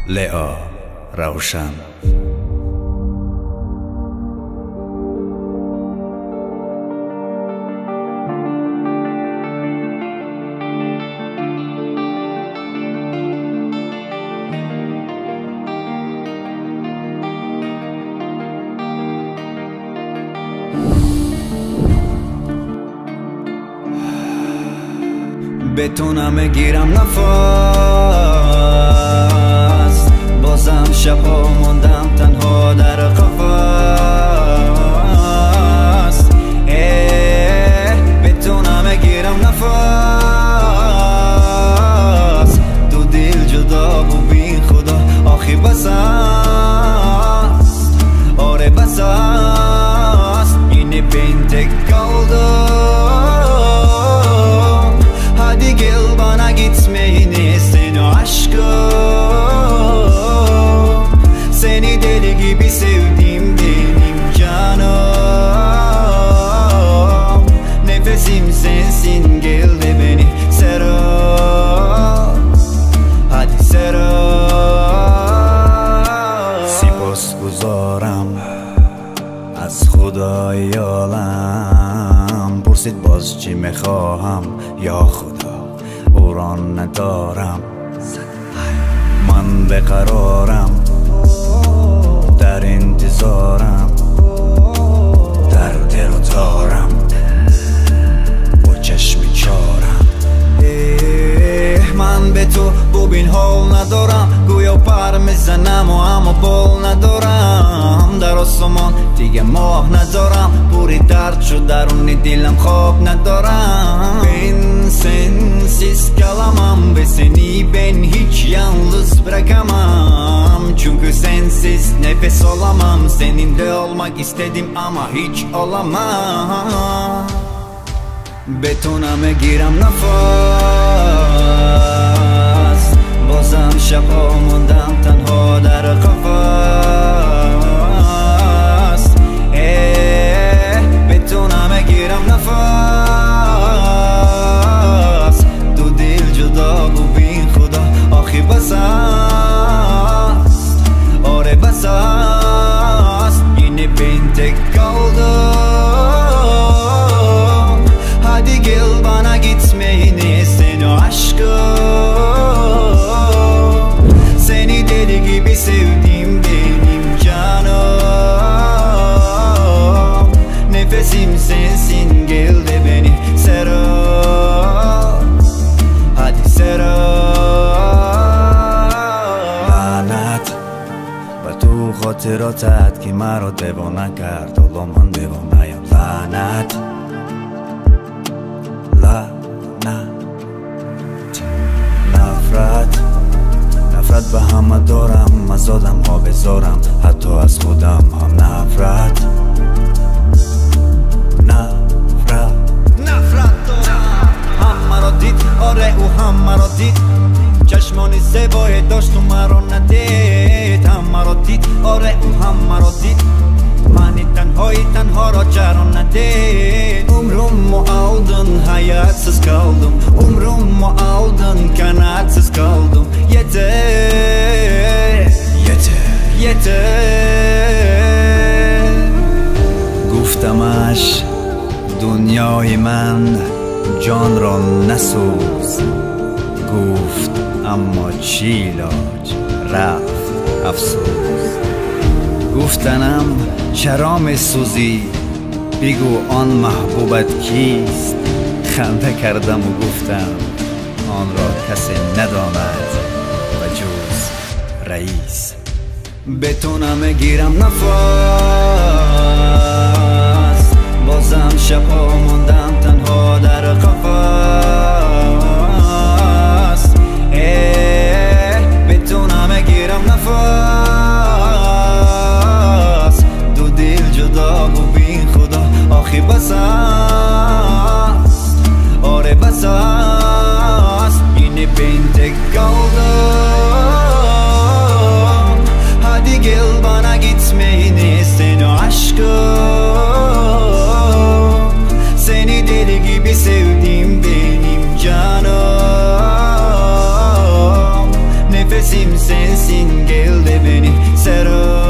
لئا روشن. بتونم گیرم نفس، بازم شبها موندم تنها در قفس. بتونم گیرم نفس، دو دل جدا و بی خدا آخی بس است. آره بس است، yine ben tek kaldım. Hadi gel bana gitmeyini seni aşkım. Seni deli gibi sevdim benim canım. Nefesim sensin, gel de beni sarıl. Hadi sarıl. سپاسگزارم از خدای عالم، پرسید باز چی میخواهم یا خدا او را ندارم. من بقرارم در انتظارم، در دل و تارم با چشم چارم. من به تو ببین حال ندارم، گویا پر میزنم و اما بال ندارم. در آسمان دیگه ماه ندارم، پوری درد شد درون دلم خواب ندارم. Ben sensiz kalamam ve seni ben hiç yalnız bırakamam. Çünkü sensiz nefes olamam, seninle olmak istedim ama hiç olamam. بتونم گیرم نفس، بازم شبها موندم تنها در قفس. بتونم گیرم نفس، دو دل جدا و بی خدا آخی بس است. آره بس است، yine ben tek kaldım. Hadi gel bana gitmeyini seni aşkım. Seni deli gibi sevdim benim canım. Nefesim sensin, gel de beni sarıl. Hadi sarıl. لعنت به تو خاطراتت که مرا دیوانه کرد، حالا من دیوانه‌ام. لعنت نفرت به همه دارم، از آدم ها بذارم، حتی از خودم هم نفرت دارم. هم مرا دید، آره او هم مرا دید، چشمانی زیبای داشت و مرا ندید. هم مرا دید، آره او هم مرا دید، منی تنها را جران ندید. Umrumu aldın, hayatsız kaldım. Umrumu aldın, kanatsız kaldım. Yeter گفتمش دنیای من جان را نسوز، گفت اما چی علاج، رفت افسوس. گفتنم چرا میسوزی، بگو آن محبوبت کیست. خنده کردم و گفتم آن را کسی نداند و جز رئیس. بتونم گیرم نفس، بازم شبها موندم تنها در قفس. بتونم گیرم نفس، دو دل جدا و بی خدا آخی بس است. آره بس است، yine ben tek kaldım. Hadi gel bana gitmeyini seni aşkım. Seni deli gibi sevdim sensin, gel de beni sarıl.